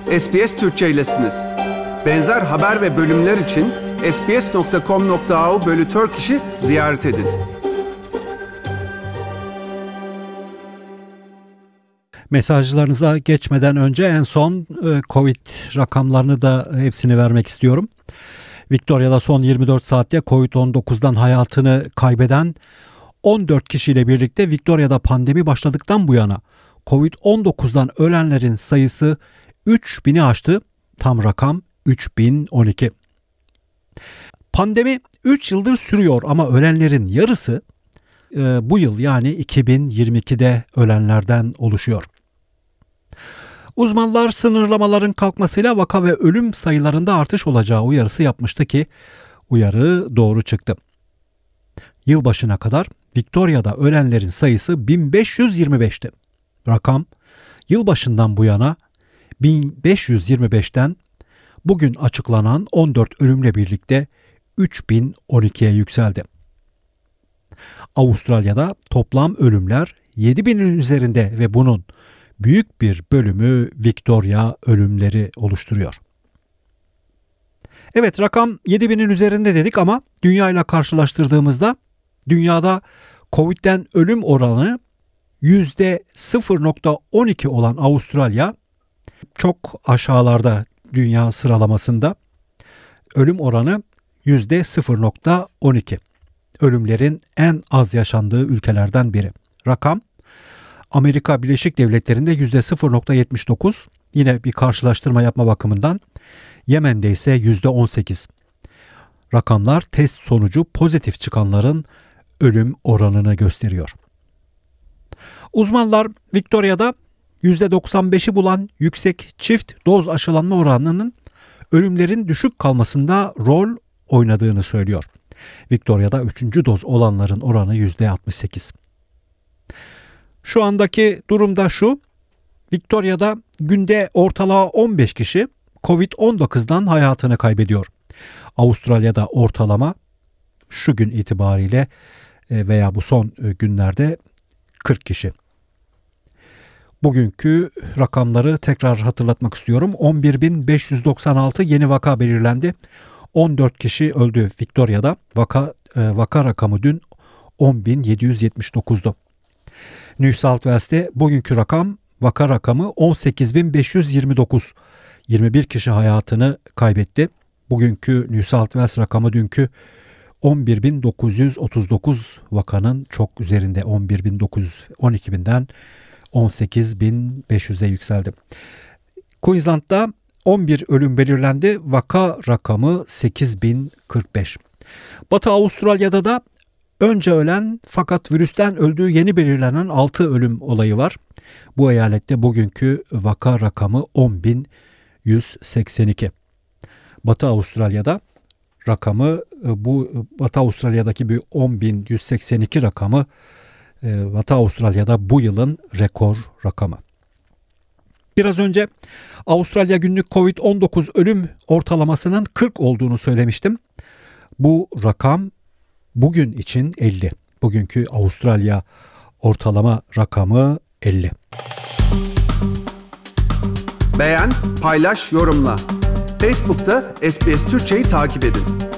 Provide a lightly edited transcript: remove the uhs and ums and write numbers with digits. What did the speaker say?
SBS Türkçe'ylesiniz. Benzer haber ve bölümler için sbs.com.au/Turkish'i ziyaret edin. Mesajlarınıza geçmeden önce en son Covid rakamlarını da hepsini vermek istiyorum. Victoria'da son 24 saatte Covid-19'dan hayatını kaybeden 14 kişiyle birlikte Victoria'da pandemi başladıktan bu yana Covid-19'dan ölenlerin sayısı 3000'i aştı. Tam rakam 3012. Pandemi 3 yıldır sürüyor ama ölenlerin yarısı bu yıl yani 2022'de ölenlerden oluşuyor. Uzmanlar sınırlamaların kalkmasıyla vaka ve ölüm sayılarında artış olacağı uyarısı yapmıştı ki uyarı doğru çıktı. Yılbaşına kadar Victoria'da ölenlerin sayısı 1525'ti. Rakam yılbaşından bu yana 1525'ten bugün açıklanan 14 ölümle birlikte 3012'ye yükseldi. Avustralya'da toplam ölümler 7000'in üzerinde ve bunun büyük bir bölümü Victoria ölümleri oluşturuyor. Evet, rakam 7000'in üzerinde dedik ama dünya ile karşılaştırdığımızda dünyada Covid'den ölüm oranı %0.12 olan Avustralya çok aşağılarda dünya sıralamasında. Ölüm oranı %0.12. Ölümlerin en az yaşandığı ülkelerden biri. Rakam Amerika Birleşik Devletleri'nde %0.79. Yine bir karşılaştırma yapma bakımından. Yemen'de ise %18. Rakamlar test sonucu pozitif çıkanların ölüm oranını gösteriyor. Uzmanlar Victoria'da %95'i bulan yüksek çift doz aşılanma oranının ölümlerin düşük kalmasında rol oynadığını söylüyor. Victoria'da 3. doz olanların oranı %68. Şu andaki durumda şu: Victoria'da günde ortalama 15 kişi Covid-19'dan hayatını kaybediyor. Avustralya'da ortalama şu gün itibariyle veya bu son günlerde 40 kişi. Bugünkü rakamları tekrar hatırlatmak istiyorum. 11.596 yeni vaka belirlendi. 14 kişi öldü Victoria'da. Vaka rakamı dün 10.779'du. New South Wales'te bugünkü vaka rakamı 18.529. 21 kişi hayatını kaybetti. Bugünkü New South Wales rakamı dünkü 11.939 vakanın çok üzerinde. 12.000'den 18.500'e yükseldi. Queensland'da 11 ölüm belirlendi. Vaka rakamı 8045. Batı Avustralya'da da önce ölen fakat virüsten öldüğü yeni belirlenen 6 ölüm olayı var. Bu eyalette bugünkü vaka rakamı 10.182. Batı Avustralya'da rakamı Batı Avustralya'daki bir 10.182 rakamı Batı Avustralya'da bu yılın rekor rakamı. Biraz önce Avustralya günlük Covid-19 ölüm ortalamasının 40 olduğunu söylemiştim. Bu rakam bugün için 50. Bugünkü Avustralya ortalama rakamı 50. Beğen, paylaş, yorumla. Facebook'ta SBS Türkçe'yi takip edin.